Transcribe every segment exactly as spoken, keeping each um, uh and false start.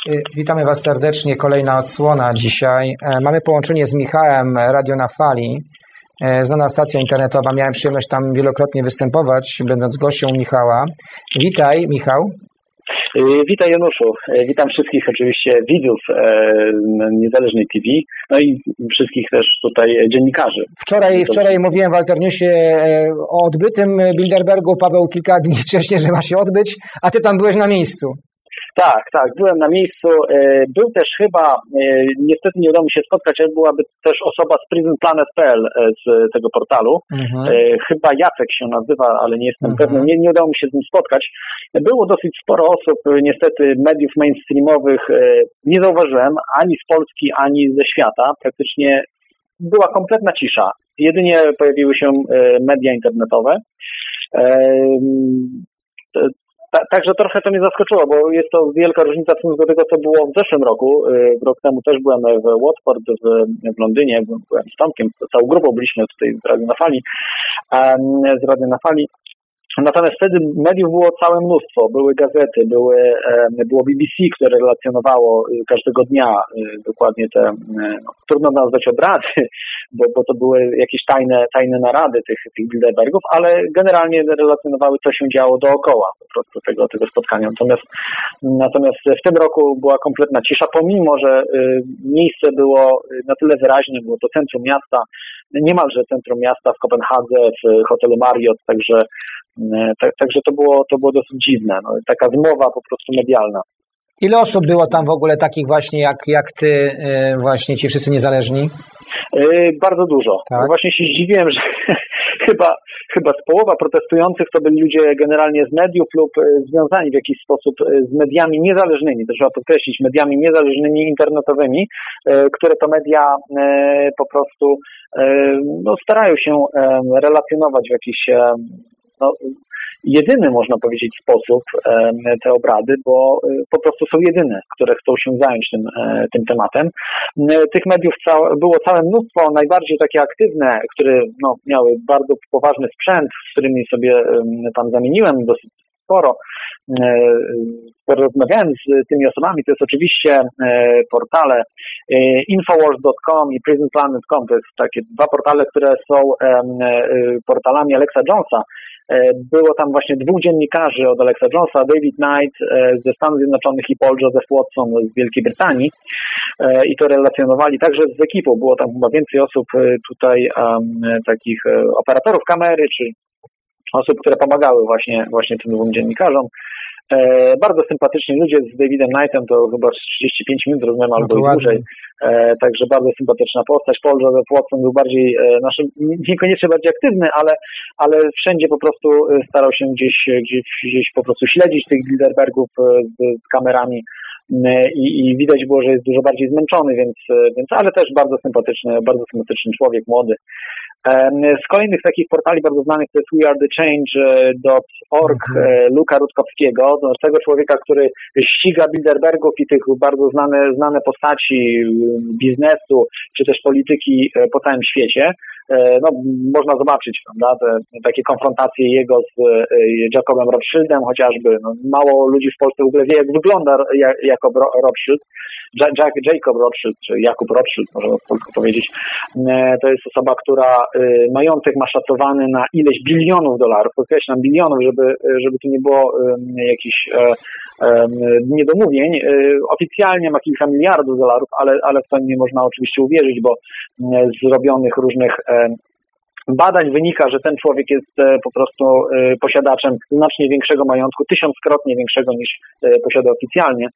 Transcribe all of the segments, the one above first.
Witamy Was serdecznie. Kolejna odsłona dzisiaj. Mamy połączenie z Michałem, Radio na Fali. Znana stacja internetowa. Miałem przyjemność tam wielokrotnie występować, będąc gością Michała. Witaj, Michał. Witaj, Januszu. Witam wszystkich oczywiście widzów Niezależnej T V, no i wszystkich też tutaj dziennikarzy. Wczoraj, wczoraj mówiłem w Alternewsie o odbytym Bilderbergu. Paweł kilka dni wcześniej, że ma się odbyć, a Ty tam byłeś na miejscu. Tak, tak, byłem na miejscu. Był też chyba, niestety nie udało mi się spotkać, ale byłaby też osoba z prison planet kropka p l z tego portalu. Mhm. Chyba Jacek się nazywa, ale nie jestem mhm. pewny. Nie, nie udało mi się z nim spotkać. Było dosyć sporo osób, niestety mediów mainstreamowych nie zauważyłem ani z Polski, ani ze świata. Praktycznie była kompletna cisza. Jedynie pojawiły się media internetowe. Także trochę to mnie zaskoczyło, bo jest to wielka różnica w stosunku do tego, co było w zeszłym roku. Rok temu też byłem w Watford, w, w Londynie, byłem z Tomkiem, całą grupą byliśmy tutaj z Radio na Fali, z Radio na Fali. Natomiast wtedy mediów było całe mnóstwo. Były gazety, były, było B B C, które relacjonowało każdego dnia dokładnie te, no, trudno nazwać obrady, bo, bo to były jakieś tajne, tajne narady tych, tych Bilderbergów, ale generalnie relacjonowały, co się działo dookoła po prostu tego, tego spotkania. Natomiast, natomiast w tym roku była kompletna cisza, pomimo że miejsce było na tyle wyraźne, było to centrum miasta, niemalże centrum miasta w Kopenhadze, w hotelu Marriott, także Także to było, to było dosyć dziwne, no, taka zmowa po prostu medialna. Ile osób było tam w ogóle takich właśnie jak, jak ty, właśnie ci wszyscy niezależni? Yy, bardzo dużo. Tak? Właśnie się zdziwiłem, że chyba, chyba z połowa protestujących to byli ludzie generalnie z mediów lub związani w jakiś sposób z mediami niezależnymi, to trzeba podkreślić, mediami niezależnymi internetowymi, yy, które to media yy, po prostu yy, no, starają się yy, relacjonować w jakiś no, jedyny, można powiedzieć, sposób e, te obrady, bo e, po prostu są jedyne, które chcą się zająć tym, e, tym tematem. E, tych mediów całe, było całe mnóstwo, najbardziej takie aktywne, które no, miały bardzo poważny sprzęt, z którymi sobie e, tam zamieniłem dosyć sporo. E, Porozmawiałem z tymi osobami, to jest oczywiście e, portale e, infowars kropka com i prison planet kropka com, to jest takie dwa portale, które są e, e, portalami Alexa Jonesa. Było tam właśnie dwóch dziennikarzy od Alexa Jonesa, David Knight ze Stanów Zjednoczonych i Paul Joseph Watson z Wielkiej Brytanii i to relacjonowali także z ekipą. Było tam chyba więcej osób tutaj, um, takich operatorów kamery, czy osób, które pomagały właśnie, właśnie tym dwóm dziennikarzom. E, bardzo sympatyczni ludzie z Davidem Knightem, to chyba trzydzieści pięć minut rozmawiam no albo i dłużej, e, także bardzo sympatyczna postać. Paul Joseph Watson był bardziej, e, naszy, niekoniecznie bardziej aktywny, ale, ale wszędzie po prostu starał się gdzieś, gdzieś, gdzieś po prostu śledzić tych Bilderbergów e, z, z kamerami e, i, i widać było, że jest dużo bardziej zmęczony, więc, więc ale też bardzo sympatyczny, bardzo sympatyczny człowiek, młody. Z kolejnych takich portali bardzo znanych to jest we are the change kropka org mhm. Luka Rutkowskiego, tego człowieka, który ściga Bilderbergów i tych bardzo znane, znane postaci biznesu czy też polityki po całym świecie. No, można zobaczyć, prawda, te, takie konfrontacje jego z Jacobem Rothschildem chociażby. No, mało ludzi w Polsce w ogóle wie, jak wygląda Jacob Rothschild. Jack, Jacob Rothschild, czy Jakub Rothschild, można w polsku powiedzieć. To jest osoba, która majątek ma szacowany na ileś bilionów dolarów, podkreślam bilionów, żeby, żeby tu nie było jakichś niedomówień. Oficjalnie ma kilka miliardów dolarów, ale, ale w to nie można oczywiście uwierzyć, bo z zrobionych różnych badań wynika, że ten człowiek jest po prostu posiadaczem znacznie większego majątku, tysiąckrotnie większego niż posiada oficjalnie.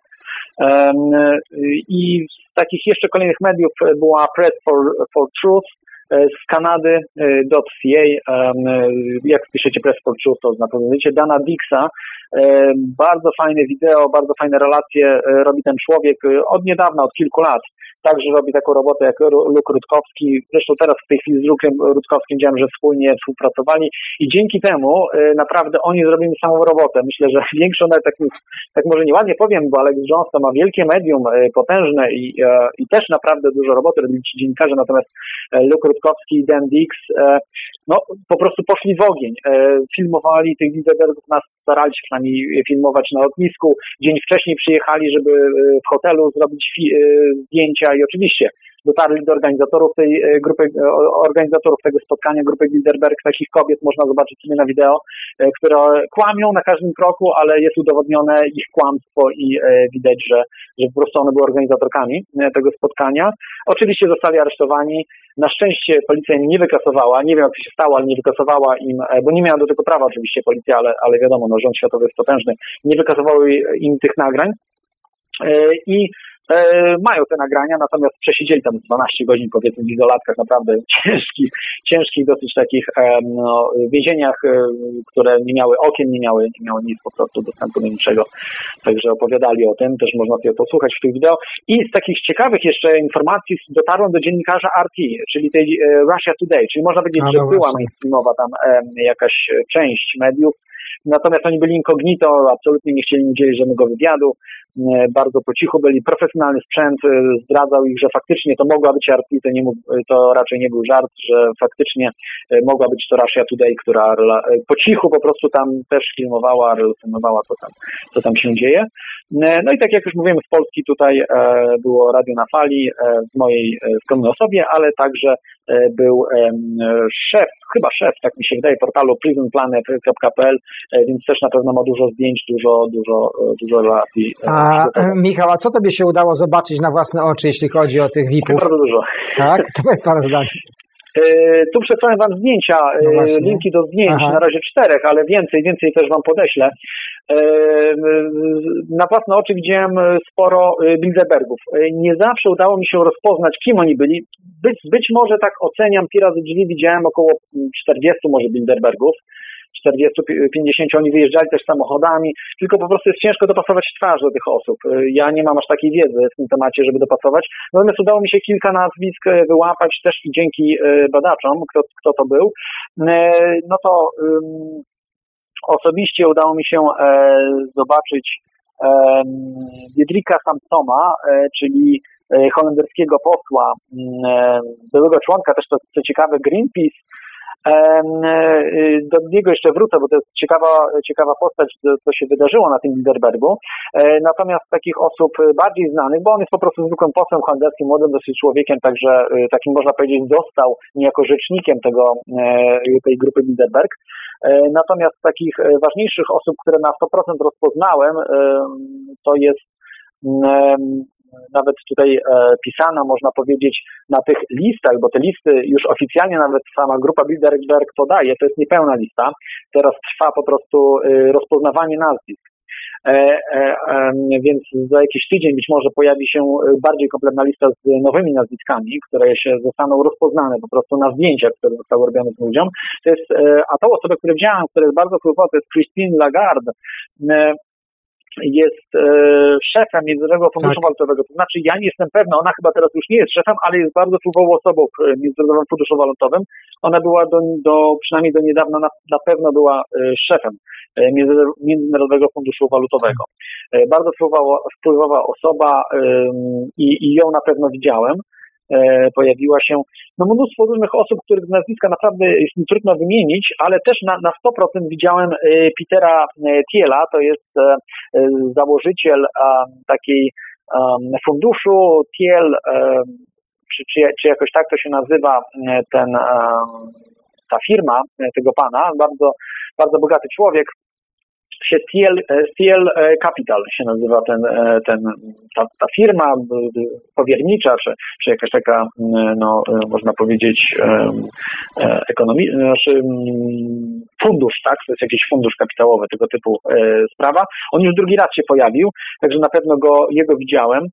I z takich jeszcze kolejnych mediów była Press for, for Truth z Kanady, .ca, jak wpiszecie Press for Truth, to na pewno wiecie, Dana Dixa. Bardzo fajne wideo, bardzo fajne relacje robi ten człowiek od niedawna, od kilku lat. Także robi taką robotę jak Luke Rutkowski. Zresztą teraz w tej chwili z Lukiem Rutkowskim widziałem, że wspólnie współpracowali i dzięki temu naprawdę oni zrobili samą robotę. Myślę, że większą, nawet tak, tak może nieładnie powiem, bo Alex Jones to ma wielkie medium, potężne i, i też naprawdę dużo roboty robili ci dziennikarze, natomiast Luke Rutkowski i Dan Dix no po prostu poszli w ogień. Filmowali tych Bilderbergów na starali się przynajmniej filmować na lotnisku. Dzień wcześniej przyjechali, żeby w hotelu zrobić fi- zdjęcia i oczywiście dotarli do organizatorów tej grupy, organizatorów tego spotkania, grupy Bilderberg. Takich kobiet można zobaczyć sobie na wideo, które kłamią na każdym kroku, ale jest udowodnione ich kłamstwo i widać, że, że po prostu one były organizatorkami tego spotkania. Oczywiście zostali aresztowani. Na szczęście policja im nie wykasowała, nie wiem jak to się stało, ale nie wykasowała im, bo nie miała do tego prawa oczywiście policja, ale, ale wiadomo, no, rząd światowy jest potężny, nie wykasowały im tych nagrań i e, mają te nagrania, natomiast przesiedzieli tam dwanaście godzin powiedzmy w izolatkach, naprawdę ciężkich, ciężkich dosyć takich e, no, więzieniach, e, które nie miały okien, nie miały, nie miały nic po prostu dostępu do niczego. Także opowiadali o tym, też można sobie posłuchać w tych wideo. I z takich ciekawych jeszcze informacji dotarłem do dziennikarza R T, czyli tej e, Russia Today, czyli można powiedzieć, że była mainstreamowa tam e, jakaś część mediów. Natomiast oni byli incognito, absolutnie nie chcieli udzielić żadnego wywiadu, bardzo po cichu byli, profesjonalny sprzęt zdradzał ich, że faktycznie to mogła być R T, to, nie mógł, to raczej nie był żart, że faktycznie mogła być to Russia Today, która po cichu po prostu tam też filmowała, relacjonowała, co tam, co tam się dzieje. No i tak jak już mówiłem, z Polski tutaj było Radio na Fali w mojej skromnej osobie, ale także był szef, chyba szef, tak mi się wydaje, portalu prison planet kropka p l, więc też na pewno ma dużo zdjęć, dużo, dużo, dużo relacji. A Michał, a co tobie się udało zobaczyć na własne oczy, jeśli chodzi o tych V I P-ów? Bardzo dużo. Tak? To powiedz parę zdań. Tu przesłałem wam zdjęcia, no linki do zdjęć, Aha. na razie czterech, ale więcej, więcej też wam podeślę. Na własne oczy widziałem sporo Bilderbergów. Nie zawsze udało mi się rozpoznać, kim oni byli. Być, być może tak oceniam, pi razy drzwi widziałem około czterdziestu może Bilderbergów. czterdziestu pięćdziesięciu oni wyjeżdżali też samochodami, tylko po prostu jest ciężko dopasować twarz do tych osób. Ja nie mam aż takiej wiedzy w tym temacie, żeby dopasować. Natomiast udało mi się kilka nazwisk wyłapać też i dzięki badaczom, kto, kto to był. No to um, osobiście udało mi się e, zobaczyć e, Diederika Samsona, e, czyli e, holenderskiego posła, e, byłego członka też to co ciekawe Greenpeace. Do niego jeszcze wrócę, bo to jest ciekawa, ciekawa postać, co się wydarzyło na tym Bilderbergu. Natomiast takich osób bardziej znanych, bo on jest po prostu zwykłym posłem holenderskim, młodym dosyć człowiekiem, także takim można powiedzieć został niejako rzecznikiem tego, tej grupy Bilderberg. Natomiast takich ważniejszych osób, które na sto procent rozpoznałem, to jest nawet tutaj e, pisana, można powiedzieć, na tych listach, bo te listy już oficjalnie nawet sama grupa Bilderberg podaje, to jest niepełna lista. Teraz trwa po prostu e, rozpoznawanie nazwisk. E, e, e, więc za jakiś tydzień być może pojawi się bardziej kompletna lista z nowymi nazwiskami, które się zostaną rozpoznane po prostu na zdjęciach, które zostały robione z ludziom. To jest, e, a tą osobę, którą widziałam, która jest bardzo wpływowa, to jest Christine Lagarde. E, jest e, szefem Międzynarodowego Funduszu tak. Walutowego. To znaczy ja nie jestem pewna, ona chyba teraz już nie jest szefem, ale jest bardzo wpływową osobą w Międzynarodowym Funduszu Walutowym. Ona była do, do przynajmniej do niedawna na, na pewno była e, szefem e, Międzynarodowego Funduszu Walutowego. E, bardzo wpływowa, wpływowa osoba e, i, i ją na pewno widziałem. Pojawiła się no, mnóstwo różnych osób, których nazwiska naprawdę jest mi trudno wymienić, ale też na, na sto procent widziałem Petera Thiela, to jest założyciel takiej funduszu Thiel, czy, czy, czy jakoś tak to się nazywa ten, ta firma tego pana, bardzo, bardzo bogaty człowiek. Się Thiel, Thiel Capital się nazywa ten, ten, ta, ta firma powiernicza, czy, czy jakaś taka, no, można powiedzieć, ekonomii, znaczy fundusz, tak? To jest jakiś fundusz kapitałowy, tego typu sprawa. On już drugi raz się pojawił, także na pewno go, jego widziałem.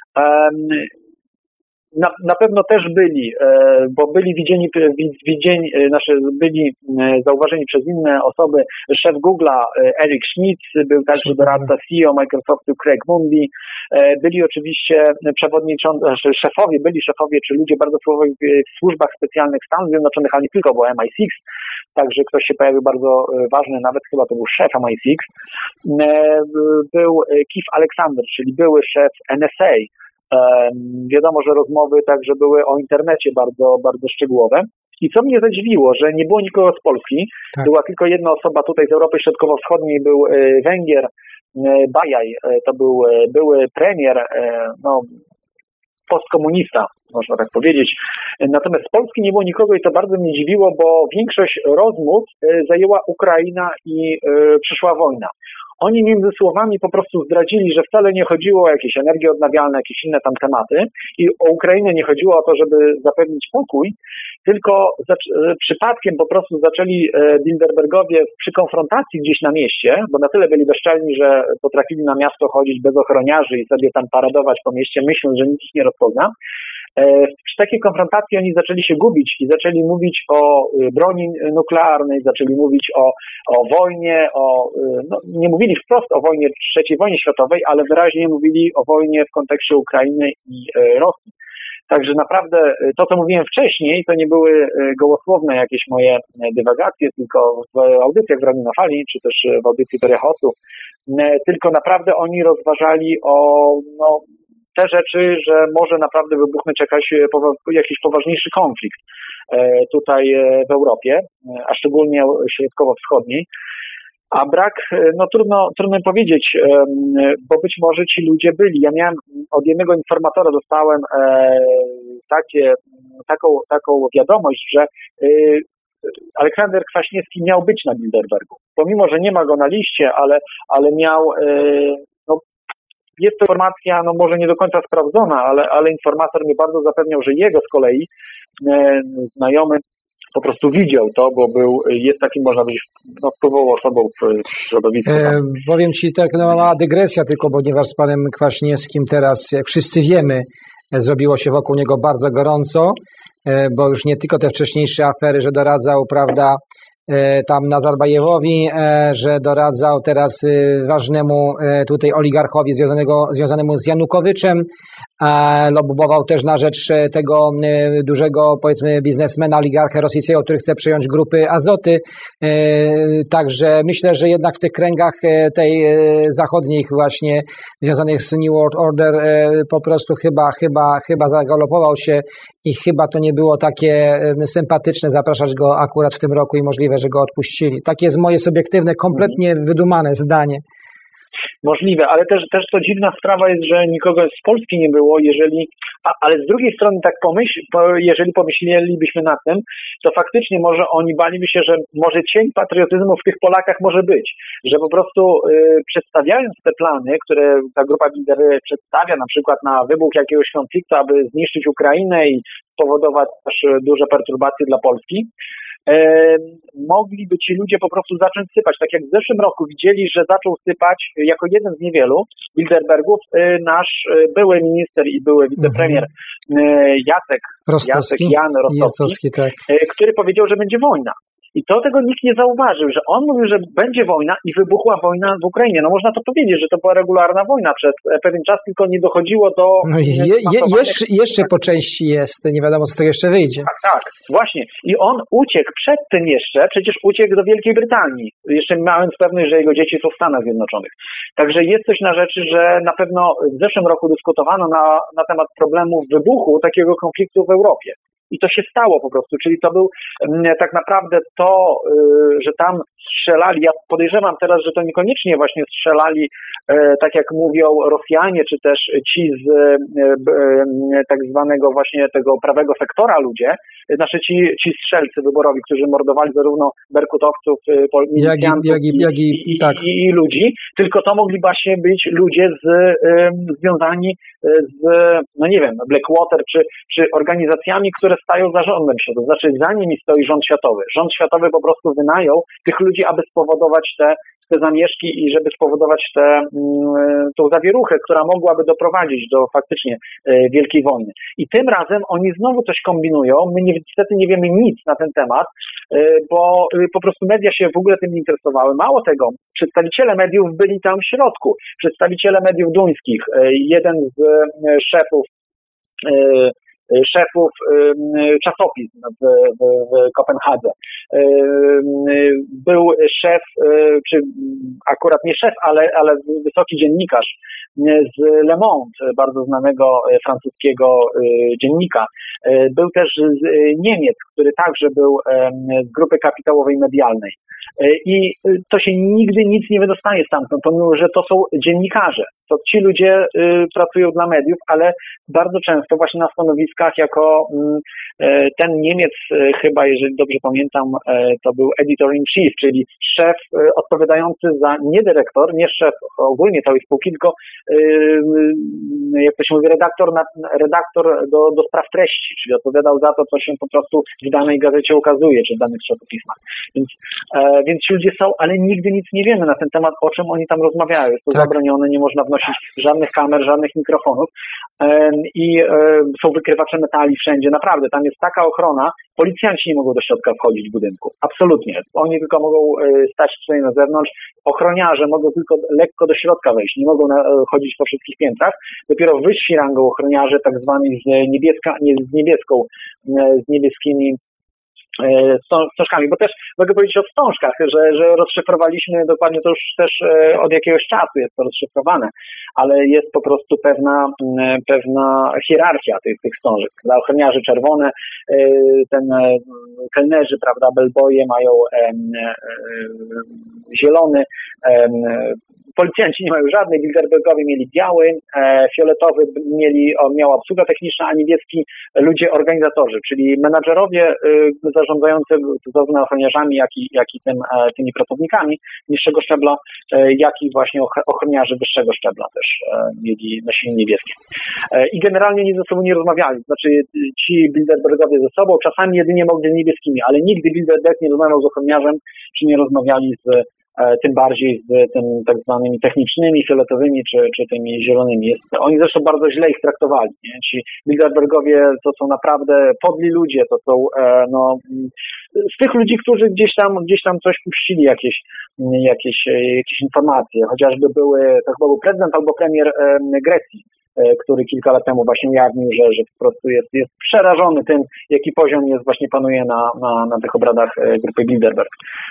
Na, na pewno też byli, bo byli widzieni, widzieni, znaczy byli zauważeni przez inne osoby. Szef Google'a Eric Schmidt, był także doradca C E O Microsoftu Craig Mundie. Byli oczywiście przewodniczący, znaczy szefowie, byli szefowie, czy ludzie bardzo wpływowi w służbach specjalnych Stanów Zjednoczonych, ale nie tylko, bo M I six, także ktoś się pojawił bardzo ważny, nawet chyba to był szef M I six. Był Keith Alexander, czyli były szef N S A. Wiadomo, że rozmowy także były o internecie bardzo, bardzo szczegółowe I co mnie zadziwiło, że nie było nikogo z Polski, tak. Była tylko jedna osoba tutaj z Europy Środkowo-Wschodniej, był Węgier, Bajaj, to był były premier, no, postkomunista, można tak powiedzieć. Natomiast z Polski nie było nikogo i to bardzo mnie dziwiło, bo większość rozmów zajęła Ukraina i przyszła wojna. Oni między słowami po prostu zdradzili, że wcale nie chodziło o jakieś energie odnawialne, jakieś inne tam tematy i o Ukrainę nie chodziło o to, żeby zapewnić pokój, tylko przypadkiem po prostu zaczęli Bilderbergowie przy konfrontacji gdzieś na mieście, bo na tyle byli bezczelni, że potrafili na miasto chodzić bez ochroniarzy i sobie tam paradować po mieście, myśląc, że nikt ich nie rozpozna. Przy takiej konfrontacji oni zaczęli się gubić i zaczęli mówić o broni nuklearnej, zaczęli mówić o, o wojnie, o, no, nie mówili wprost o wojnie, trzeciej wojnie światowej, ale wyraźnie mówili o wojnie w kontekście Ukrainy i Rosji. Także naprawdę to, co mówiłem wcześniej, to nie były gołosłowne jakieś moje dywagacje, tylko w audycjach w Radiu na Fali, czy też w audycji Torehosu, tylko naprawdę oni rozważali o, no, te rzeczy, że może naprawdę wybuchnąć jakaś, jakiś poważniejszy konflikt tutaj w Europie, a szczególnie środkowo-wschodniej. A brak, no trudno, trudno powiedzieć, bo być może ci ludzie byli. Ja miałem od jednego informatora dostałem takie, taką, taką wiadomość, że Aleksander Kwaśniewski miał być na Bilderbergu. Pomimo, że nie ma go na liście, ale, ale miał, no, jest to informacja, no może nie do końca sprawdzona, ale, ale informator mnie bardzo zapewniał, że jego z kolei znajomy po prostu widział to, bo był, jest takim, można być, no, wpływową osobą w środowisku. E, powiem Ci tak, no mała dygresja tylko, ponieważ z panem Kwaśniewskim teraz, jak wszyscy wiemy, zrobiło się wokół niego bardzo gorąco, e, bo już nie tylko te wcześniejsze afery, że doradzał, prawda, e, tam Nazarbajewowi, e, że doradzał teraz e, ważnemu e, tutaj oligarchowi związanego, związanemu z Janukowyczem, lobbował też na rzecz tego dużego, powiedzmy, biznesmena, oligarchę rosyjskiego, który chce przejąć grupy Azoty. Także myślę, że jednak w tych kręgach tej zachodnich właśnie związanych z New World Order po prostu chyba, chyba, chyba zagalopował się i chyba to nie było takie sympatyczne zapraszać go akurat w tym roku i możliwe, że go odpuścili. Takie jest moje subiektywne, kompletnie wydumane zdanie. Możliwe, ale też, też to dziwna sprawa jest, że nikogo z Polski nie było, jeżeli, a, ale z drugiej strony tak pomyśl, jeżeli pomyślelibyśmy nad tym, to faktycznie może oni baliby się, że może cień patriotyzmu w tych Polakach może być, że po prostu y, przedstawiając te plany, które ta grupa Bilderberg przedstawia, na przykład na wybuch jakiegoś konfliktu, aby zniszczyć Ukrainę i spowodować też duże perturbacje dla Polski, e, mogliby ci ludzie po prostu zacząć sypać. Tak jak w zeszłym roku widzieli, że zaczął sypać jako jeden z niewielu Bilderbergów e, nasz e, były minister i były wicepremier e, Jacek, Rostowski, Jacek Jan Rostowski, Rostowski tak. e, który powiedział, że będzie wojna. I to tego nikt nie zauważył, że on mówił, że będzie wojna i wybuchła wojna w Ukrainie. No można to powiedzieć, że to była regularna wojna przez pewien czas, tylko nie dochodziło do... No je, je, jeszcze, jeszcze po części jest, nie wiadomo co to jeszcze wyjdzie. Tak, tak, właśnie. I on uciekł przed tym jeszcze, przecież uciekł do Wielkiej Brytanii, jeszcze mając pewność, że jego dzieci są w Stanach Zjednoczonych. Także jest coś na rzeczy, że na pewno w zeszłym roku dyskutowano na, na temat problemu wybuchu takiego konfliktu w Europie. I to się stało po prostu, czyli to był tak naprawdę to, że tam strzelali, ja podejrzewam teraz, że to niekoniecznie właśnie strzelali, tak jak mówią Rosjanie, czy też ci z tak zwanego właśnie tego prawego sektora ludzie, znaczy ci, ci strzelcy wyborowi, którzy mordowali zarówno berkutowców, milicjantów jak i, jak i, i, tak. i, i ludzi, tylko to mogli właśnie być ludzie z, związani z, no nie wiem, Blackwater, czy, czy organizacjami, które stają za rządem się, to znaczy za nimi stoi rząd światowy. Rząd światowy po prostu wynajął tych ludzi, aby spowodować te, te zamieszki i żeby spowodować tę tą zawieruchę, która mogłaby doprowadzić do faktycznie e, wielkiej wojny. I tym razem oni znowu coś kombinują. My niestety nie wiemy nic na ten temat, e, bo e, po prostu media się w ogóle tym nie interesowały. Mało tego, przedstawiciele mediów byli tam w środku. Przedstawiciele mediów duńskich, e, jeden z e, szefów e, szefów czasopism w, w, w Kopenhadze. Był szef, czy akurat nie szef, ale, ale wysoki dziennikarz z Le Monde, bardzo znanego francuskiego dziennika. Był też z Niemiec, który także był z grupy kapitałowej medialnej. I to się nigdy nic nie wydostaje stamtąd, pomimo że to są dziennikarze. To ci ludzie pracują dla mediów, ale bardzo często właśnie na stanowiskach jako ten Niemiec, chyba jeżeli dobrze pamiętam, to był editor-in-chief, czyli szef odpowiadający za, nie dyrektor, nie szef ogólnie całej spółki, tylko jak to się mówi, redaktor, na, redaktor do, do spraw treści, czyli odpowiadał za to, co się po prostu w danej gazecie ukazuje, czy w danych czasopismach. Więc, e, więc ci ludzie są, ale nigdy nic nie wiemy na ten temat, o czym oni tam rozmawiają. Jest to tak zabronione, nie można wnosić żadnych kamer, żadnych mikrofonów e, i e, są wykrywacze metali wszędzie. Naprawdę, tam jest taka ochrona, policjanci nie mogą do środka wchodzić w budynku. Absolutnie. Oni tylko mogą e, stać tutaj na zewnątrz. Ochroniarze mogą tylko lekko do środka wejść, nie mogą na, e, chodzić po wszystkich piętrach. Dopiero wyżsi rangą ochroniarze, tak zwani z, niebieska, nie, z niebieską, e, z niebieskimi wstążkami, bo też mogę powiedzieć o wstążkach, że, że rozszyfrowaliśmy dokładnie, to już też od jakiegoś czasu jest to rozszyfrowane, ale jest po prostu pewna, pewna hierarchia tych, tych wstążek. Dla ochroniarzy czerwone, ten kelnerzy, prawda, bellboye mają zielony, policjanci nie mają żadnej, Bilderbergowie mieli biały, e, fioletowy mieli, o, miała obsługa techniczna, a niebieski ludzie organizatorzy, czyli menadżerowie y, zarządzający zarówno ochroniarzami, jak i, jak i tym, e, tymi pracownikami niższego szczebla, e, jak i właśnie ochroniarzy wyższego szczebla też e, mieli, nosili niebieskie. E, I generalnie nic ze sobą nie rozmawiali, znaczy ci Bilderbergowie ze sobą, czasami jedynie mogli z niebieskimi, ale nigdy Bilderberg nie rozmawiał z ochroniarzem, czy nie rozmawiali z tym bardziej z tym tak zwanymi technicznymi, fioletowymi, czy, czy tymi zielonymi. Jest, oni zresztą bardzo źle ich traktowali. Nie? Ci Bilderbergowie to są naprawdę podli ludzie, to są e, no, z tych ludzi, którzy gdzieś tam gdzieś tam coś puścili, jakieś, jakieś, jakieś informacje, chociażby były, to chyba był prezydent albo premier e, Grecji, który kilka lat temu właśnie ujawnił, że, że po prostu jest, jest przerażony tym, jaki poziom jest właśnie panuje na, na, na tych obradach grupy Bilderberg.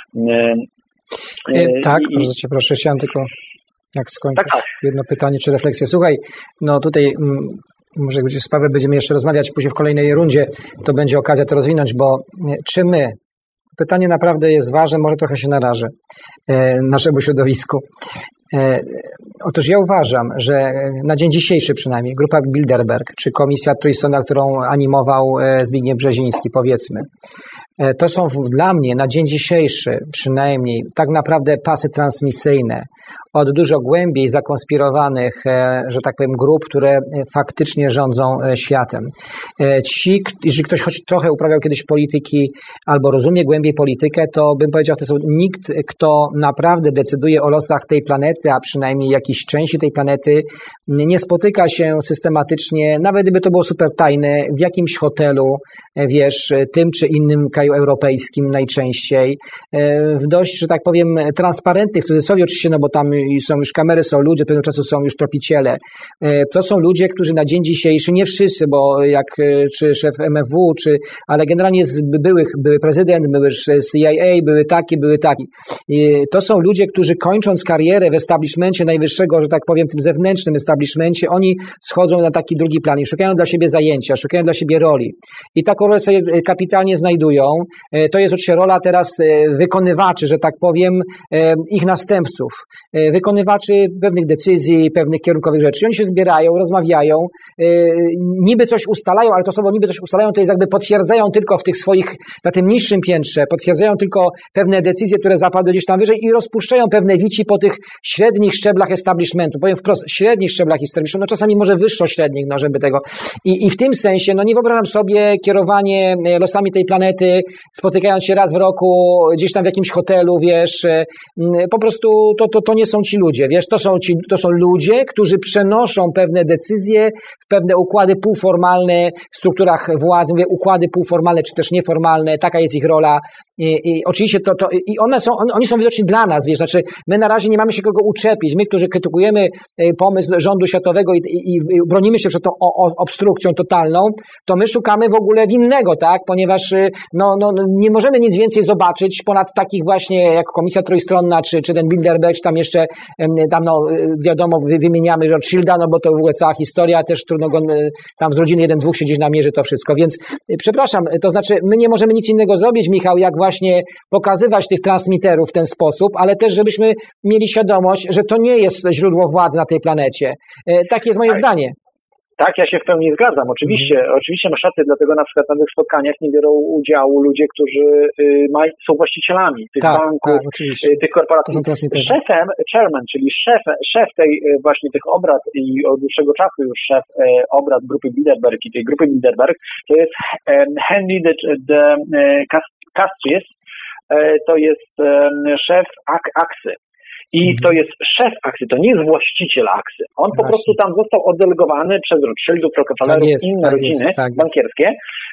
Tak, I, bardzo cię proszę, chciałem tylko jak skończyć tak, tak. jedno pytanie czy refleksję. Słuchaj, no tutaj m, może jak sprawę będziemy jeszcze rozmawiać później w kolejnej rundzie, to będzie okazja to rozwinąć, bo czy my, pytanie naprawdę jest ważne, może trochę się narażę e, naszemu środowisku. E, otóż ja uważam, że na dzień dzisiejszy przynajmniej grupa Bilderberg, czy komisja trójstronna, którą animował Zbigniew Brzeziński, powiedzmy, to są dla mnie na dzień dzisiejszy przynajmniej tak naprawdę pasy transmisyjne od dużo głębiej zakonspirowanych, że tak powiem, grup, które faktycznie rządzą światem. Ci, jeżeli ktoś choć trochę uprawiał kiedyś polityki albo rozumie głębiej politykę, to bym powiedział, to są nikt, kto naprawdę decyduje o losach tej planety, a przynajmniej jakiejś części tej planety, nie spotyka się systematycznie, nawet gdyby to było super tajne, w jakimś hotelu, wiesz, tym czy innym kraju europejskim najczęściej, w dość, że tak powiem, transparentnych, w cudzysłowie oczywiście, no bo tam są już kamery, są ludzie, od pewnego czasu są już tropiciele. To są ludzie, którzy na dzień dzisiejszy, nie wszyscy, bo jak czy szef M F W, czy, ale generalnie z byłych, były prezydent, były C I A, były taki, były taki. To są ludzie, którzy kończąc karierę w establishmencie najwyższego, że tak powiem, tym zewnętrznym establishmencie, oni schodzą na taki drugi plan i szukają dla siebie zajęcia, szukają dla siebie roli. I taką rolę sobie kapitalnie znajdują. To jest oczywiście rola teraz wykonywaczy, że tak powiem, ich następców. Wykonywaczy pewnych decyzji, pewnych kierunkowych rzeczy. I oni się zbierają, rozmawiają, niby coś ustalają, ale to słowo niby coś ustalają, to jest jakby potwierdzają tylko w tych swoich, na tym niższym piętrze, potwierdzają tylko pewne decyzje, które zapadły gdzieś tam wyżej i rozpuszczają pewne wici po tych średnich szczeblach establishmentu. Powiem wprost, średnich szczeblach establishmentu, no czasami może wyższo średnich, no żeby tego. I, i w tym sensie, no nie wyobrażam sobie kierowanie losami tej planety, spotykając się raz w roku gdzieś tam w jakimś hotelu, wiesz, po prostu to, to, to nie są ci ludzie, wiesz, to są ci, to są ludzie, którzy przenoszą pewne decyzje w pewne układy półformalne w strukturach władzy, mówię układy półformalne czy też nieformalne, taka jest ich rola. I, i oczywiście to, to i one są, on, oni są widoczni dla nas, wiesz, znaczy my na razie nie mamy się kogo uczepić, my, którzy krytykujemy pomysł rządu światowego i, i, i bronimy się przed tą o, o, obstrukcją totalną, to my szukamy w ogóle winnego, tak, ponieważ no, no, nie możemy nic więcej zobaczyć ponad takich właśnie jak Komisja Trójstronna, czy, czy ten Bilderberg, czy tam jeszcze tam no wiadomo, wymieniamy Rothschilda, no bo to w ogóle cała historia, też trudno go tam z rodziny jeden, dwóch się gdzieś namierzy to wszystko, więc przepraszam, to znaczy my nie możemy nic innego zrobić, Michał, jak właśnie pokazywać tych transmiterów w ten sposób, ale też żebyśmy mieli świadomość, że to nie jest źródło władzy na tej planecie. Takie jest moje tak. zdanie. Tak, ja się w pełni zgadzam. Oczywiście, mm. oczywiście masz rację, dlatego na przykład na tych spotkaniach nie biorą udziału ludzie, którzy y, maj, są właścicielami tych tak, banków, tak, y, tych korporacji. Szefem, chairman, czyli szef, szef tej y, właśnie tych obrad i od dłuższego czasu już szef y, obrad grupy Bilderberg i tej grupy Bilderberg, to jest y, Henry de, de y, Castries, y, to jest y, szef Ak- Aksy. I to jest szef Aksy, to nie jest właściciel Aksy. On po prostu tam został oddelegowany przez Rothschildów, Rockefellerów i inne tak rodziny jest, tak bankierskie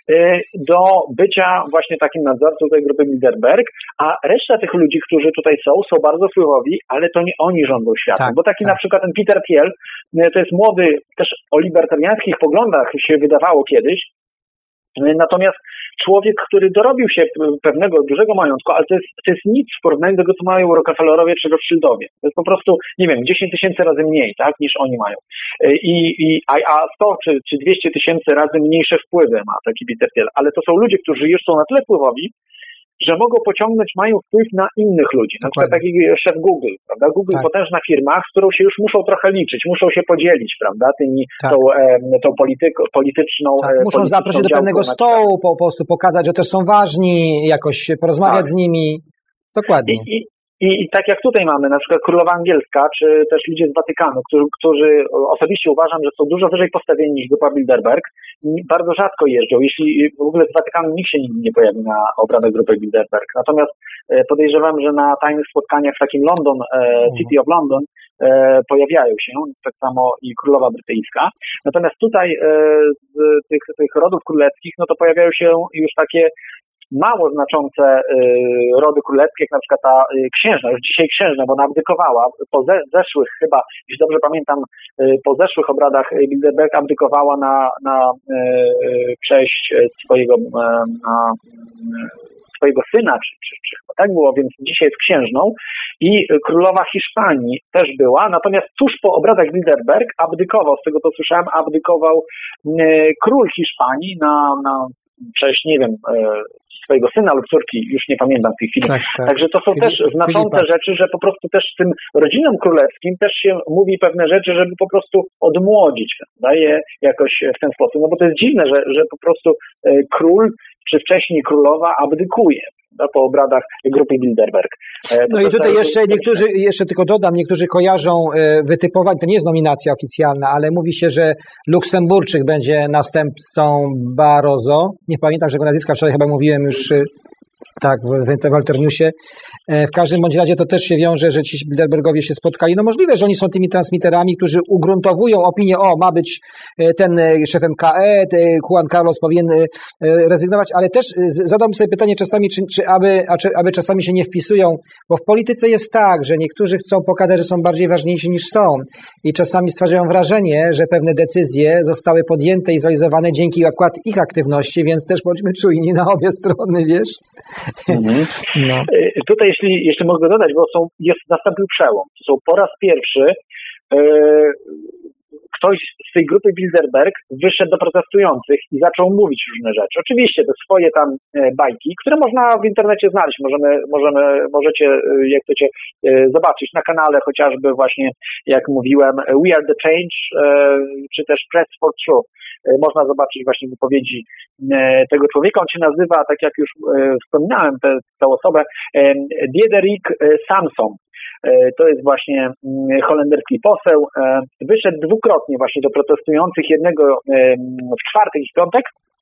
do bycia właśnie takim nadzorcą tej grupy Bilderberg, a reszta tych ludzi, którzy tutaj są, są bardzo wpływowi, ale to nie oni rządzą światem. Tak, bo taki tak. na przykład ten Peter Thiel, to jest młody, też o libertariańskich poglądach się wydawało kiedyś, natomiast człowiek, który dorobił się pewnego dużego majątku, ale to jest, to jest nic w porównaniu do tego, co mają Rockefellerowie czy Rothschildowie. To jest po prostu, nie wiem, dziesięć tysięcy razy mniej, tak, niż oni mają. I, i, a sto czy, czy dwieście tysięcy razy mniejsze wpływy ma taki Peter Thiel. Ale to są ludzie, którzy już są na tyle wpływowi, że mogą pociągnąć, mają wpływ na innych ludzi. Na przykład taki szef Google, prawda? Google tak. Potężna firma, z którą się już muszą trochę liczyć, muszą się podzielić, prawda? Tymi, tak. tą, e, tą polityko, polityczną... Tak. Muszą polityczną zaprosić do pewnego stołu, po, po prostu pokazać, że też są ważni, jakoś porozmawiać tak. z nimi. Dokładnie. I, i, I, I tak jak tutaj mamy, na przykład królowa angielska, czy też ludzie z Watykanu, którzy, którzy osobiście uważam, że są dużo wyżej postawieni niż grupa Bilderberg, bardzo rzadko jeżdżą. Jeśli w ogóle z Watykanu nikt się nigdy nie pojawi na obradach grupy Bilderberg. Natomiast podejrzewam, że na tajnych spotkaniach w takim London, City of London, pojawiają się, tak samo i królowa brytyjska. Natomiast tutaj z tych, tych rodów królewskich, no to pojawiają się już takie mało znaczące y, rody królewskie, jak na przykład ta y, księżna, już dzisiaj księżna, bo ona abdykowała, po ze, zeszłych chyba, jeśli dobrze pamiętam, y, po zeszłych obradach Bilderberg abdykowała na, na y, cześć swojego, y, na, y, swojego syna, czy, czy, czy chyba tak było, więc dzisiaj jest księżną i królowa Hiszpanii też była, natomiast tuż po obradach Bilderberg abdykował, z tego co słyszałem, abdykował y, król Hiszpanii na, na cześć, nie wiem, swojego syna lub córki, już nie pamiętam w tej chwili. Tak, tak. Także to są Filip, też znaczące Filipa. rzeczy, że po prostu też tym rodzinom królewskim też się mówi pewne rzeczy, żeby po prostu odmłodzić, daje jakoś w ten sposób. No bo to jest dziwne, że, że po prostu król, czy wcześniej królowa abdykuje po obradach grupy Bilderberg. To no i tutaj jeszcze niektórzy, jeszcze tylko dodam, niektórzy kojarzą wytypowanie, to nie jest nominacja oficjalna, ale mówi się, że Luksemburczyk będzie następcą Barroso. Nie pamiętam, że go nazwiska wczoraj chyba mówiłem już tak, w Walterniusie. W każdym bądź razie to też się wiąże, że ci Bilderbergowie się spotkali. No możliwe, że oni są tymi transmiterami, którzy ugruntowują opinię, o, ma być ten szefem K E, Juan Carlos powinien rezygnować, ale też zadam sobie pytanie czasami, czy, czy, aby, a czy aby czasami się nie wpisują, bo w polityce jest tak, że niektórzy chcą pokazać, że są bardziej ważniejsi niż są i czasami stwarzają wrażenie, że pewne decyzje zostały podjęte i zrealizowane dzięki akurat ich aktywności, więc też bądźmy czujni na obie strony, wiesz? Mhm. No. Tutaj, jeśli jeszcze mogę dodać, bo są, jest nastąpił przełom. To są po raz pierwszy e, ktoś z tej grupy Bilderberg wyszedł do protestujących i zaczął mówić różne rzeczy. Oczywiście te swoje tam e, bajki, które można w internecie znaleźć. Możemy, możemy, możecie, jak chcecie, e, zobaczyć na kanale chociażby właśnie, jak mówiłem, We Are the Change, e, czy też Press for Truth. Można zobaczyć właśnie wypowiedzi tego człowieka. On się nazywa, tak jak już wspominałem, tę, tę osobę, Diederik Samson. To jest właśnie holenderski poseł. Wyszedł dwukrotnie właśnie do protestujących, jednego w czwartek i w piątek.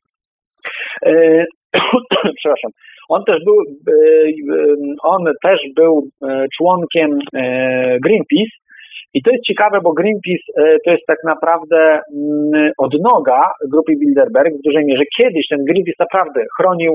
Przepraszam. On też był, on też był członkiem Greenpeace I to jest ciekawe, bo Greenpeace to jest tak naprawdę odnoga grupy Bilderberg w dużej mierze. Kiedyś ten Greenpeace naprawdę chronił,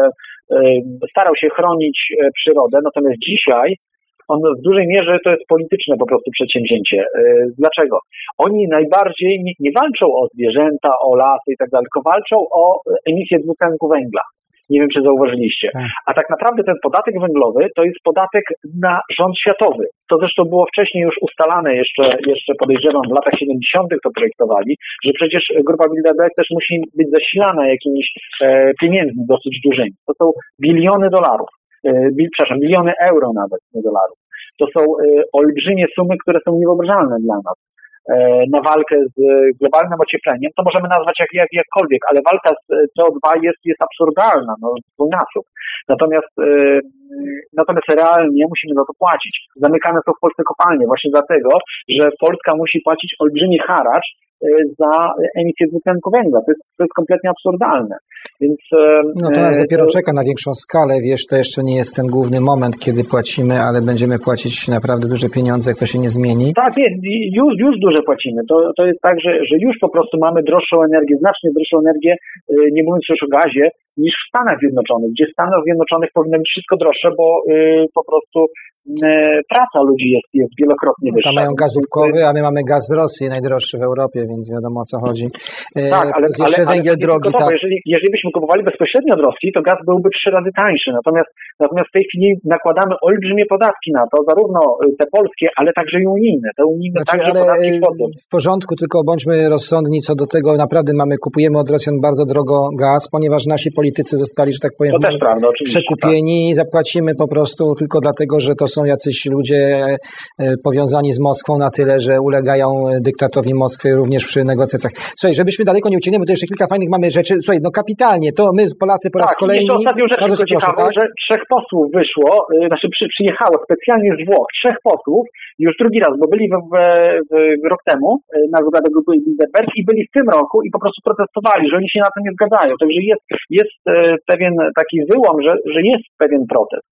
starał się chronić przyrodę, natomiast dzisiaj on w dużej mierze to jest polityczne po prostu przedsięwzięcie. Dlaczego? Oni najbardziej nie, nie walczą o zwierzęta, o lasy i tak dalej, tylko walczą o emisję dwutlenku węgla. Nie wiem, czy zauważyliście. A tak naprawdę ten podatek węglowy to jest podatek na rząd światowy. To zresztą było wcześniej już ustalane, jeszcze, jeszcze podejrzewam, w latach siedemdziesiątych to projektowali, że przecież grupa Bilderberg też musi być zasilana jakimiś e, pieniędzmi dosyć dużymi. To są biliony dolarów. Bil, przepraszam, biliony euro nawet, nie dolarów. To są e, olbrzymie sumy, które są niewyobrażalne dla nas e, na walkę z globalnym ociepleniem. To możemy nazwać jak, jak, jakkolwiek, ale walka z C O dwa jest, jest absurdalna, no dwójnasób. Natomiast, e, natomiast realnie musimy za to płacić. Zamykane są w Polsce kopalnie właśnie dlatego, że Polska musi płacić olbrzymi haracz za emisję dwutlenku węgla. To jest, to jest kompletnie absurdalne. Więc, no to nas dopiero to... czeka na większą skalę, wiesz, to jeszcze nie jest ten główny moment, kiedy płacimy, ale będziemy płacić naprawdę duże pieniądze, jak to się nie zmieni. Tak, jest, już, już duże płacimy. To, to jest tak, że, że już po prostu mamy droższą energię, znacznie droższą energię, nie mówiąc już o gazie, niż w Stanach Zjednoczonych, gdzie w Stanach Zjednoczonych powinno być wszystko droższe, bo yy, po prostu yy, praca ludzi jest, jest wielokrotnie wyższa. Tam mają gaz łupkowy, a my mamy gaz z Rosji, najdroższy w Europie, więc wiadomo o co chodzi. Yy, tak, ale, jeszcze ale, węgiel ale drogi. Gotowe. Tak. Jeżeli, jeżeli byśmy kupowali bezpośrednio od Rosji, to gaz byłby trzy razy tańszy. Natomiast, natomiast w tej chwili nakładamy olbrzymie podatki na to, zarówno te polskie, ale także i unijne. Te unijne znaczy, także ale podatki wchodzą. W porządku, tylko bądźmy rozsądni co do tego. Naprawdę mamy, kupujemy od Rosjan bardzo drogo gaz, ponieważ nasi politycy zostali, że tak powiem, to też prawda, oczywiście, przekupieni tak. i zapłacimy po prostu tylko dlatego, że to są jacyś ludzie powiązani z Moskwą na tyle, że ulegają dyktatowi Moskwy również przy negocjacjach. Słuchaj, żebyśmy daleko nie uciekli, bo to jeszcze kilka fajnych mamy rzeczy. Słuchaj, no kapitalnie, to my Polacy po raz tak, kolejny... Tak, ostatnią rzecz tylko ciekawą, tak? że trzech posłów wyszło, znaczy przy, przyjechało specjalnie z Włoch, trzech posłów, już drugi raz, bo byli w, w, w rok temu na zgodę grupy Bilderberg i byli w tym roku i po prostu protestowali, że oni się na to nie zgadzają. Także jest, jest pewien taki wyłom, że, że jest pewien protest.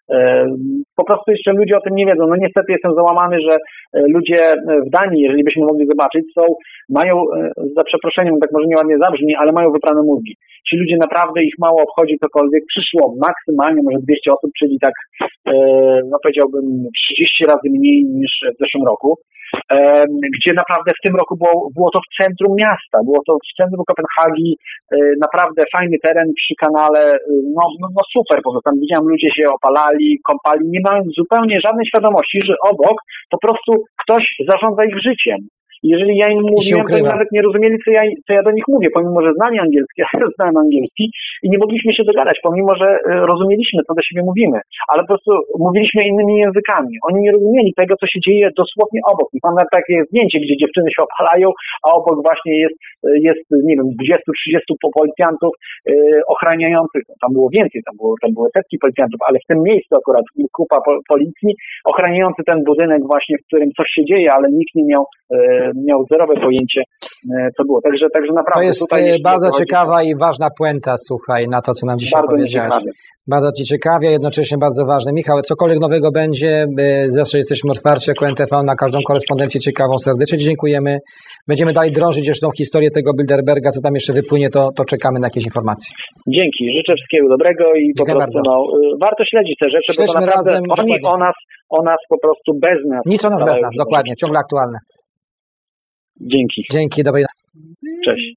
Po prostu jeszcze ludzie o tym nie wiedzą. No niestety jestem załamany, że ludzie w Danii, jeżeli byśmy mogli zobaczyć, są, mają, za przeproszeniem, tak może nieładnie zabrzmi, ale mają wyprane mózgi. Ci ludzie naprawdę, ich mało obchodzi cokolwiek. Przyszło maksymalnie może dwieście osób, czyli tak, no powiedziałbym trzydzieści razy mniej niż w zeszłym roku. Gdzie naprawdę w tym roku było, było to w centrum miasta, było to w centrum Kopenhagi, naprawdę fajny teren przy kanale, no, no, no super, po prostu tam widziałem, ludzie się opalali, kąpali, nie mając zupełnie żadnej świadomości, że obok po prostu ktoś zarządza ich życiem. Jeżeli ja im mówiłem, to oni nawet nie rozumieli, co ja, co ja do nich mówię, pomimo, że znali angielski, ja znałem angielski i nie mogliśmy się dogadać, pomimo, że rozumieliśmy, co do siebie mówimy, ale po prostu mówiliśmy innymi językami. Oni nie rozumieli tego, co się dzieje dosłownie obok. I mam nawet takie zdjęcie, gdzie dziewczyny się opalają, a obok właśnie jest, jest nie wiem, dwudziestu trzydziestu policjantów yy, ochraniających, tam było więcej, tam, było, tam były setki policjantów, ale w tym miejscu akurat kupa po, policji ochraniający ten budynek właśnie, w którym coś się dzieje, ale nikt nie miał yy, miał zerowe pojęcie, co było. Także, także naprawdę... To jest tutaj bardzo ciekawa i ważna puenta, słuchaj, na to, co nam dzisiaj bardzo powiedziałeś. Bardzo Ci ciekawie, jednocześnie bardzo ważne. Michał, cokolwiek nowego będzie, zawsze jesteśmy otwarci jako N T V na każdą korespondencję ciekawą. Serdecznie dziękujemy. Będziemy dalej drążyć jeszcze tą historię tego Bilderberga, co tam jeszcze wypłynie, to, to czekamy na jakieś informacje. Dzięki, życzę wszystkiego dobrego i Dziękuję po prostu no, warto śledzić te rzeczy, Śledźmy bo to naprawdę razem, oni dokładnie. o nas, o nas po prostu bez nas. Nic o nas bez nas, dokładnie, ciągle aktualne. Dzięki. Dzięki, dobrej. Cześć.